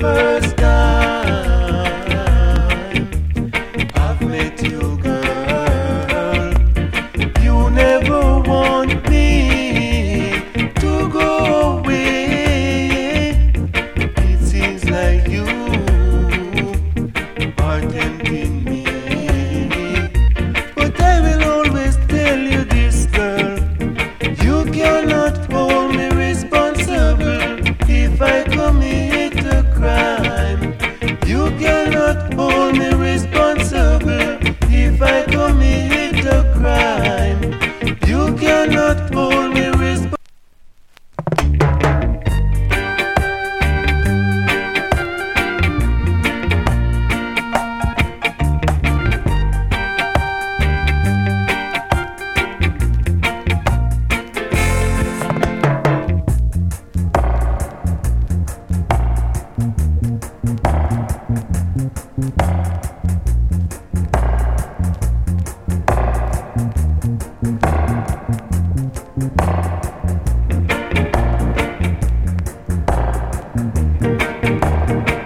first time I've met you, girl. You never want me to go away. It seems like you are tempting me, but I will always tell you this, girl. You cannot hold me responsible if I commit a crime. You cannot hold me